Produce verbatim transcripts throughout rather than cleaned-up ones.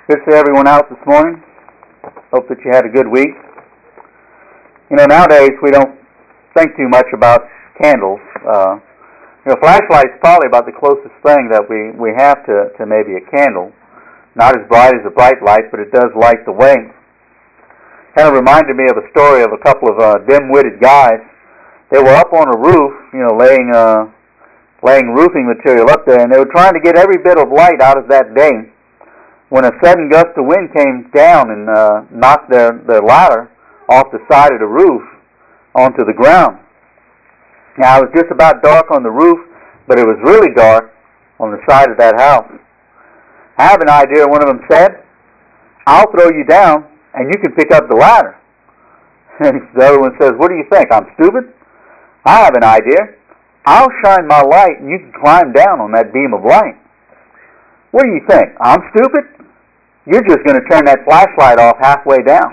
Good to see everyone out this morning. Hope that you had a good week. You know, nowadays we don't think too much about candles. Uh, you know, flashlight's probably about the closest thing that we, we have to, to maybe a candle. Not as bright as a bright light, but it does light the way. Kind of reminded me of a story of a couple of uh, dim-witted guys. They were up on a roof, you know, laying uh, laying roofing material up there, and they were trying to get every bit of light out of that day, when a sudden gust of wind came down and uh, knocked their, their ladder off the side of the roof onto the ground. Now, it was just about dark on the roof, but it was really dark on the side of that house. I have an idea, one of them said, "I'll throw you down and you can pick up the ladder." And the other one says, "What do you think, I'm stupid?" "I have an idea. I'll shine my light and you can climb down on that beam of light." "What do you think, I'm stupid? You're just going to turn that flashlight off halfway down."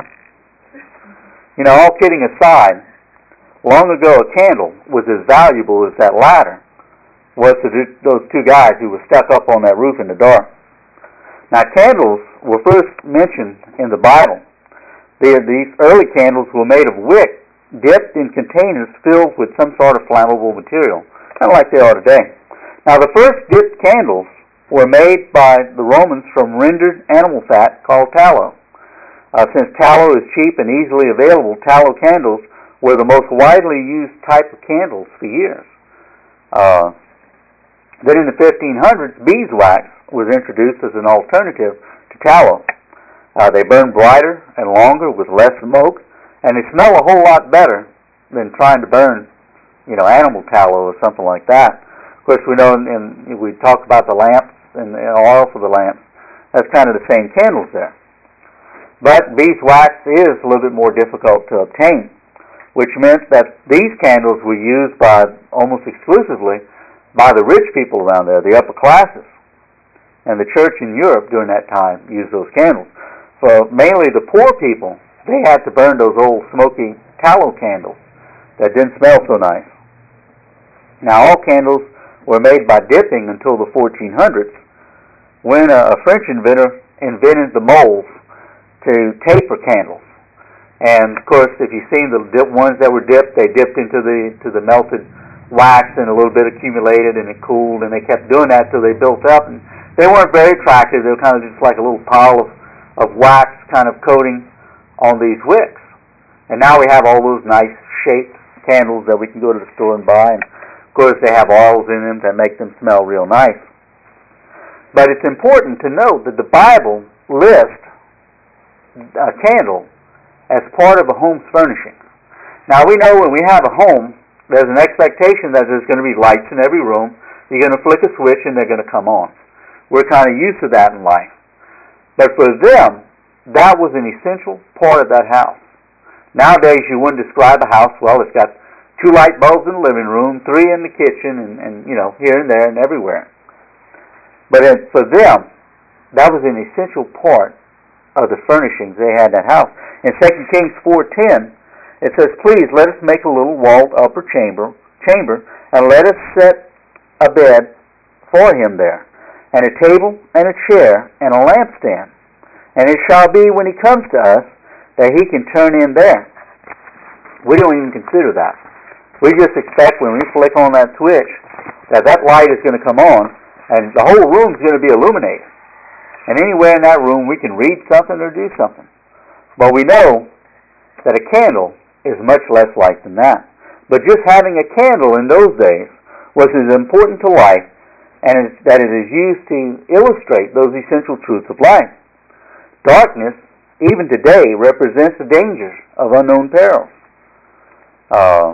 You know, all kidding aside, long ago a candle was as valuable as that ladder was to those two guys who were stuck up on that roof in the dark. Now, candles were first mentioned in the Bible. These early candles were made of wick, dipped in containers filled with some sort of flammable material, kind of like they are today. Now, the first dipped candles were made by the Romans from rendered animal fat called tallow. Uh, since tallow is cheap and easily available, tallow candles were the most widely used type of candles for years. Uh, then in the fifteen hundreds, beeswax was introduced as an alternative to tallow. Uh, they burn brighter and longer with less smoke, and they smell a whole lot better than trying to burn, you know, animal tallow or something like that. Of course, we know, and we talked about the lamps and oil for the lamps. That's kind of the same candles there. But beeswax is a little bit more difficult to obtain, which meant that these candles were used by almost exclusively by the rich people around there, the upper classes. And the church in Europe during that time used those candles. For mainly the poor people, they had to burn those old smoky tallow candles that didn't smell so nice. Now, all candles were made by dipping until the fourteen hundreds, when a, a French inventor invented the molds to taper candles. And of course, if you've seen the dip ones that were dipped, they dipped into the to the melted wax and a little bit accumulated and it cooled, and they kept doing that till they built up. And they weren't very attractive. They were kind of just like a little pile of, of wax kind of coating on these wicks. And now we have all those nice shaped candles that we can go to the store and buy. And of course, they have oils in them that make them smell real nice. But it's important to note that the Bible lists a candle as part of a home's furnishing. Now, we know when we have a home, there's an expectation that there's going to be lights in every room. You're going to flick a switch and they're going to come on. We're kind of used to that in life. But for them, that was an essential part of that house. Nowadays, you wouldn't describe a house, well, it's got two light bulbs in the living room, three in the kitchen, and, and you know, here and there and everywhere. But it, for them, that was an essential part of the furnishings they had in that house. In Second Kings four ten, it says, "Please let us make a little walled upper chamber, chamber, and let us set a bed for him there, and a table and a chair and a lampstand. And it shall be when he comes to us that he can turn in there." We don't even consider that. We just expect when we flick on that switch that that light is going to come on and the whole room is going to be illuminated. And anywhere in that room we can read something or do something. But we know that a candle is much less light than that. But just having a candle in those days was as important to life and that it is used to illustrate those essential truths of life. Darkness, even today, represents the dangers of unknown perils. Uh,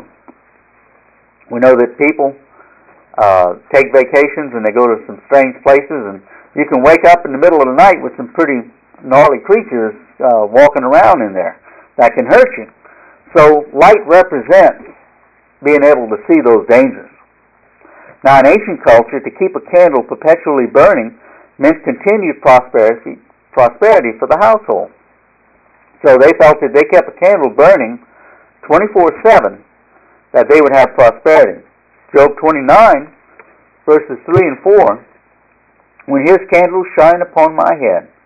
we know that people uh, take vacations and they go to some strange places, and you can wake up in the middle of the night with some pretty gnarly creatures uh, walking around in there that can hurt you. So light represents being able to see those dangers. Now, in ancient culture, to keep a candle perpetually burning meant continued prosperity, prosperity for the household. So they felt that they kept a candle burning twenty-four seven, that they would have prosperity. Job twenty-nine, verses three and four, "When his candles shine upon my head,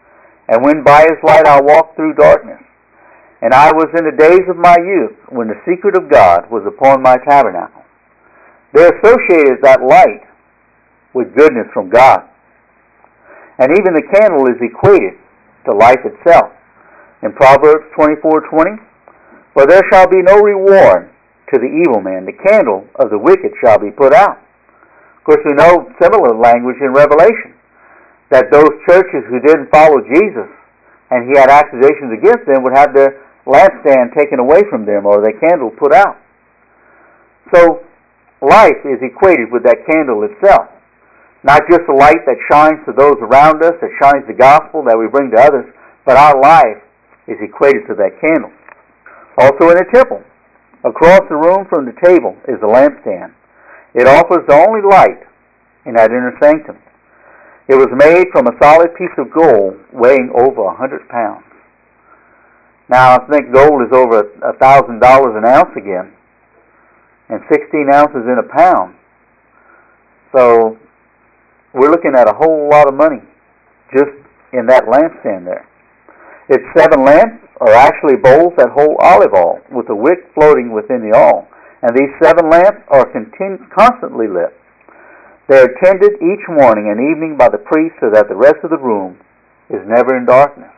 and when by his light I walked through darkness. And I was in the days of my youth, when the secret of God was upon my tabernacle. They associated that light with goodness from God. And even the candle is equated to life itself. In Proverbs twenty-four twenty, for there shall be no reward to the evil man. The candle of the wicked shall be put out. Of course, we know similar language in Revelation, that those churches who didn't follow Jesus and he had accusations against them would have their lampstand taken away from them or their candle put out. So, life is equated with that candle itself. Not just a light that shines to those around us, that shines the gospel that we bring to others, but our life is equated to that candle. Also in the temple, across the room from the table is a lampstand. It offers the only light in that inner sanctum. It was made from a solid piece of gold weighing over a hundred pounds. Now, I think gold is over a thousand dollars an ounce again, and sixteen ounces in a pound. So, we're looking at a whole lot of money just in that lampstand there. Its seven lamps are actually bowls that hold olive oil, with a wick floating within the oil. And these seven lamps are continu- constantly lit. They are tended each morning and evening by the priest, so that the rest of the room is never in darkness.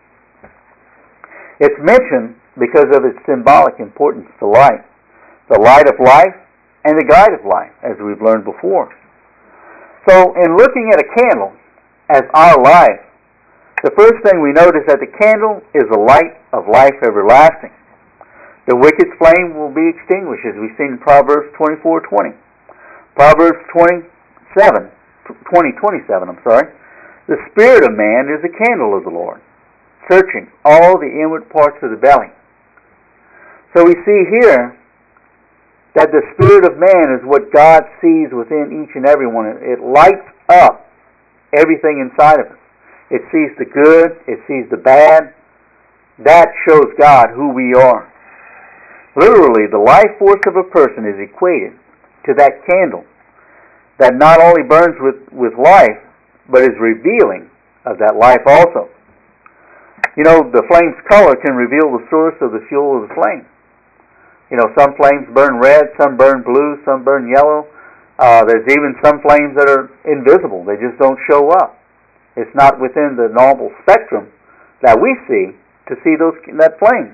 It's mentioned because of its symbolic importance to light. The light of life and the guide of life, as we've learned before. So, in looking at a candle as our life, the first thing we notice that the candle is a light of life everlasting. The wicked's flame will be extinguished, as we see in Proverbs twenty-four twenty. Proverbs twenty-seven, twenty twenty-seven, I'm sorry. The spirit of man is the candle of the Lord, searching all the inward parts of the belly. So we see here that the spirit of man is what God sees within each and every one. It lights up everything inside of us. It sees the good, it sees the bad. That shows God who we are. Literally, the life force of a person is equated to that candle that not only burns with, with life, but is revealing of that life also. You know, the flame's color can reveal the source of the fuel of the flame. You know, some flames burn red, some burn blue, some burn yellow. Uh, there's even some flames that are invisible. They just don't show up. It's not within the normal spectrum that we see to see those that flame.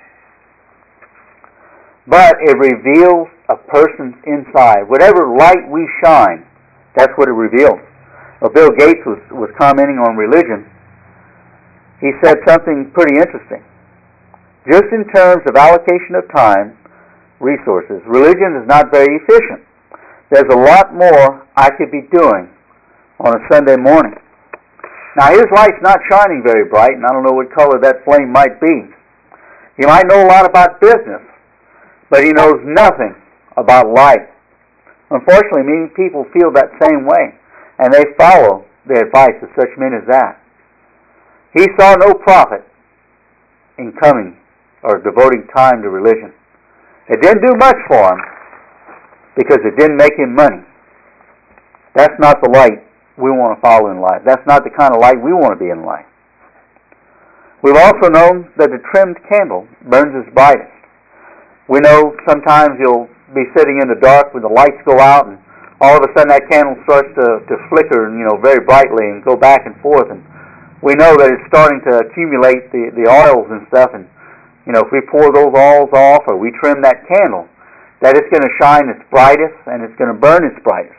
But it reveals a person's inside. Whatever light we shine, that's what it reveals. Well, Bill Gates was, was commenting on religion. He said something pretty interesting. Just in terms of allocation of time, resources, religion is not very efficient. There's a lot more I could be doing on a Sunday morning. Now, his light's not shining very bright, and I don't know what color that flame might be. He might know a lot about business, but he knows nothing about life. Unfortunately, many people feel that same way, and they follow the advice of such men as that. He saw no profit in coming or devoting time to religion. It didn't do much for him because it didn't make him money. That's not the light we want to follow in life. That's not the kind of light we want to be in life. We've also known that the trimmed candle burns its brightest. We know sometimes you'll be sitting in the dark when the lights go out, and all of a sudden that candle starts to, to flicker, you know, very brightly and go back and forth. And we know that it's starting to accumulate the, the oils and stuff. And, you know, if we pour those oils off or we trim that candle, that it's going to shine its brightest and it's going to burn its brightest.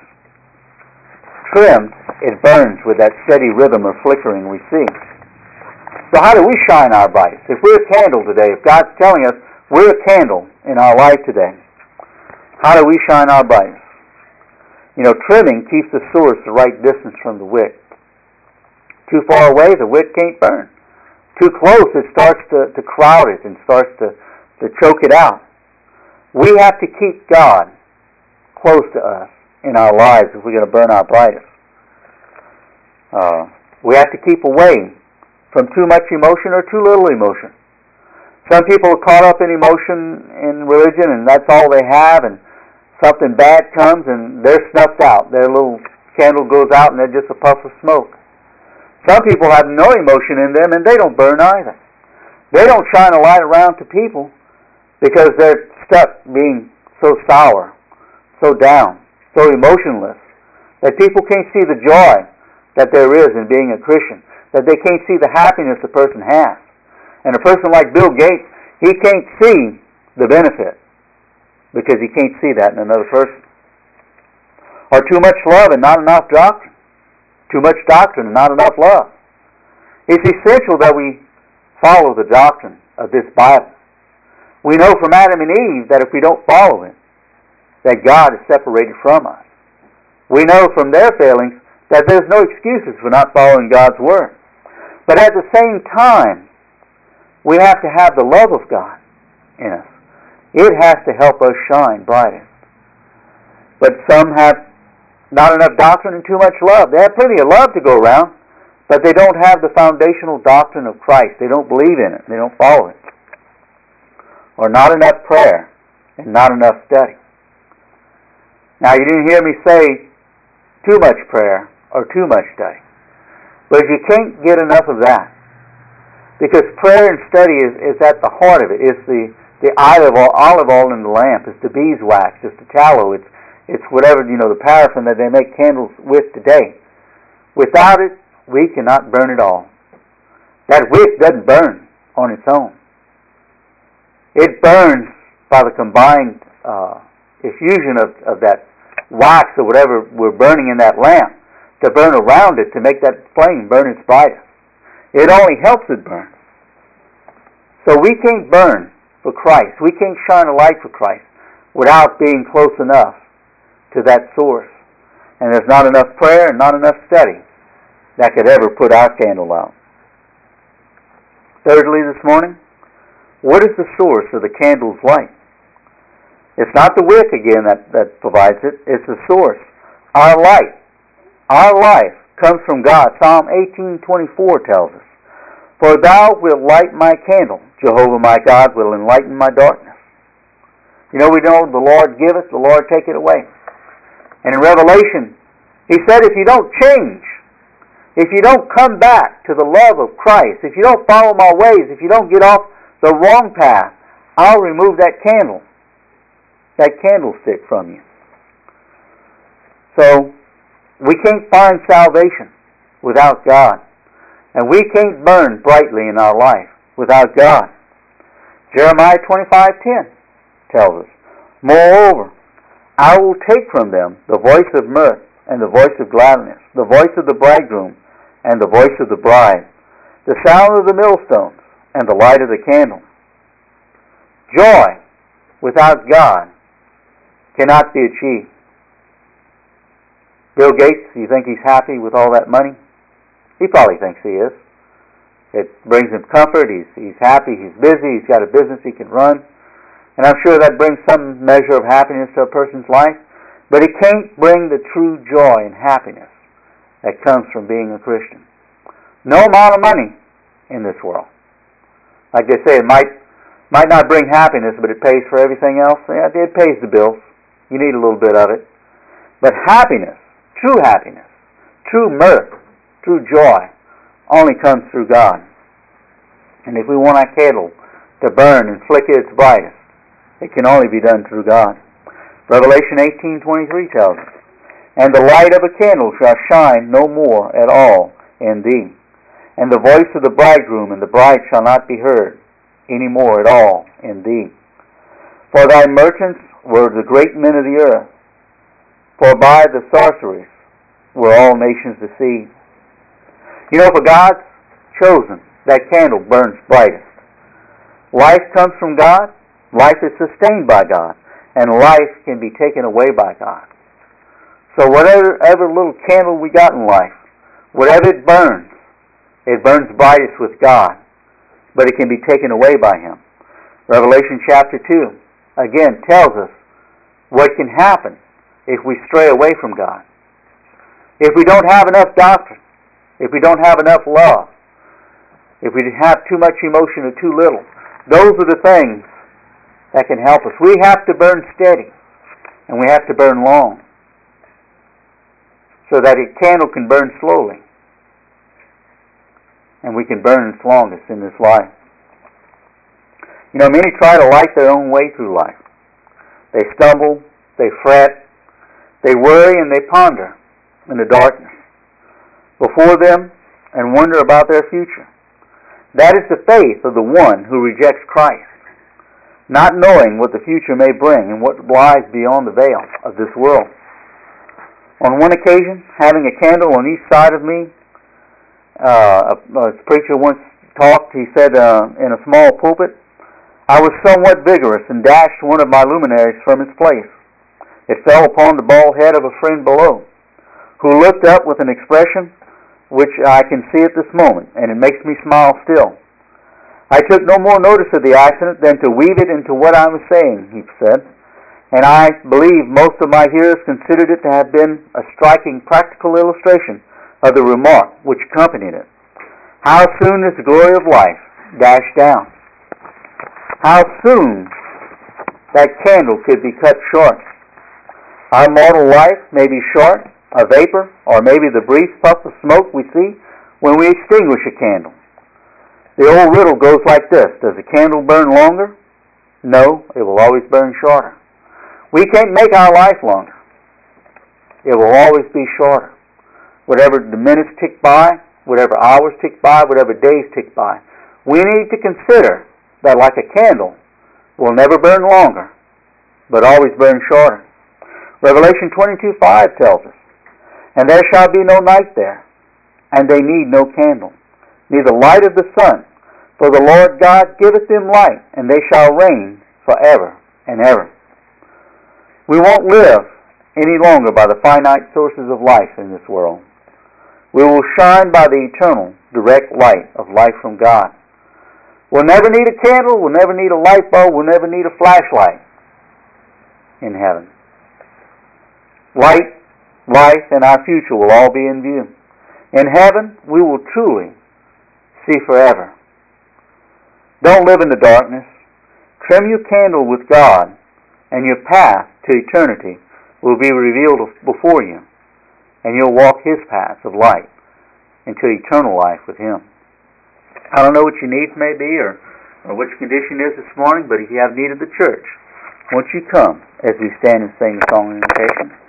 Trimmed, it burns with that steady rhythm of flickering we see. So how do we shine our brightest? If we're a candle today, if God's telling us we're a candle in our life today, how do we shine our brightest? You know, trimming keeps the source the right distance from the wick. Too far away, the wick can't burn. Too close, it starts to, to crowd it and starts to, to choke it out. We have to keep God close to us in our lives if we're going to burn our brightest. Uh, we have to keep away from too much emotion or too little emotion. Some people are caught up in emotion in religion, and that's all they have, and something bad comes and they're snuffed out. Their little candle goes out and they're just a puff of smoke. Some people have no emotion in them and they don't burn either. They don't shine a light around to people because they're stuck being so sour, so down, so emotionless, that people can't see the joy that there is in being a Christian, that they can't see the happiness a person has. And a person like Bill Gates, he can't see the benefit because he can't see that in another person. Or too much love and not enough doctrine. Too much doctrine and not enough love. It's essential that we follow the doctrine of this Bible. We know from Adam and Eve that if we don't follow it, that God is separated from us. We know from their failings that there's no excuses for not following God's Word. But at the same time, we have to have the love of God in us. It has to help us shine brighter. But some have not enough doctrine and too much love. They have plenty of love to go around, but they don't have the foundational doctrine of Christ. They don't believe in it. They don't follow it. Or not enough prayer and not enough study. Now, you didn't hear me say too much prayer or too much study. But you can't get enough of that. Because prayer and study is, is at the heart of it. It's the, the olive oil, olive oil in the lamp. It's the beeswax. It's the tallow. It's, it's whatever, you know, the paraffin that they make candles with today. Without it, we cannot burn it all. That wick doesn't burn on its own. It burns by the combined uh, effusion of, of that wax or whatever we're burning in that lamp to burn around it to make that flame burn its brightest. It only helps it burn. So we can't burn for Christ. We can't shine a light for Christ without being close enough to that source. And there's not enough prayer and not enough study that could ever put our candle out. Thirdly, this morning, what is the source of the candle's light? It's not the wick again that, that provides it. It's the source. Our light, our life comes from God. Psalm eighteen twenty-four tells us, "For thou wilt light my candle. Jehovah my God will enlighten my darkness." You know, we know the Lord giveth, the Lord taketh away. And in Revelation, He said, if you don't change, if you don't come back to the love of Christ, if you don't follow my ways, if you don't get off the wrong path, I'll remove that candle, that candlestick from you. So, we can't find salvation without God. And we can't burn brightly in our life without God. Jeremiah twenty-five ten tells us, "Moreover, I will take from them the voice of mirth and the voice of gladness, the voice of the bridegroom and the voice of the bride, the sound of the millstones and the light of the candle." Joy without God cannot be achieved. Bill Gates, you think he's happy with all that money? He probably thinks he is. It brings him comfort. He's, he's happy. He's busy. He's got a business he can run. And I'm sure that brings some measure of happiness to a person's life. But it can't bring the true joy and happiness that comes from being a Christian. No amount of money in this world. Like they say, it might might not bring happiness, but it pays for everything else. Yeah, it pays the bills. You need a little bit of it. But happiness, true happiness, true mirth, true joy, only comes through God. And if we want our candle to burn and flicker its brightest, it can only be done through God. Revelation eighteen twenty-three tells us, "And the light of a candle shall shine no more at all in thee, and the voice of the bridegroom and the bride shall not be heard any more at all in thee. For thy merchants were the great men of the earth, for by the sorceries were all nations deceived." You know, for God's chosen, that candle burns brightest. Life comes from God. Life is sustained by God. And life can be taken away by God. So whatever, whatever little candle we got in life, whatever it burns, it burns brightest with God. But it can be taken away by Him. Revelation chapter two, again, tells us what can happen if we stray away from God. If we don't have enough doctrine, if we don't have enough love, if we have too much emotion or too little, those are the things that can help us. We have to burn steady, and we have to burn long, so that a candle can burn slowly. and we can burn its longest in this life. You know, many try to light their own way through life. They stumble, they fret, they worry, and they ponder in the darkness before them and wonder about their future. That is the faith of the one who rejects Christ, not knowing what the future may bring and what lies beyond the veil of this world. On one occasion, having a candle on each side of me, uh, a, a preacher once talked, he said uh, in a small pulpit, I was somewhat vigorous and dashed one of my luminaries from its place. It fell upon the bald head of a friend below, who looked up with an expression which I can see at this moment, and it makes me smile still. I took no more notice of the accident than to weave it into what I was saying, he said, and I believe most of my hearers considered it to have been a striking practical illustration of the remark which accompanied it. How soon is the glory of life dashed down? How soon that candle could be cut short. Our mortal life may be short, a vapor, or maybe the brief puff of smoke we see when we extinguish a candle. The old riddle goes like this: does a candle burn longer? No, it will always burn shorter. We can't make our life longer. It will always be shorter. Whatever the minutes tick by, whatever hours tick by, whatever days tick by, we need to consider that like a candle will never burn longer, but always burn shorter. Revelation twenty-two five tells us, and there shall be no night there, and they need no candle, neither light of the sun, for the Lord God giveth them light, and they shall reign forever and ever. We won't live any longer by the finite sources of life in this world. We will shine by the eternal, direct light of life from God. We'll never need a candle, we'll never need a light bulb, we'll never need a flashlight in heaven. Light, life, and our future will all be in view. In heaven, we will truly see forever. Don't live in the darkness. Trim your candle with God, and your path to eternity will be revealed before you, and you'll walk His paths of light into eternal life with Him. I don't know what your needs may be or, or what your condition is this morning, but if you have need of the church, won't you come as we stand and sing the song of invitation?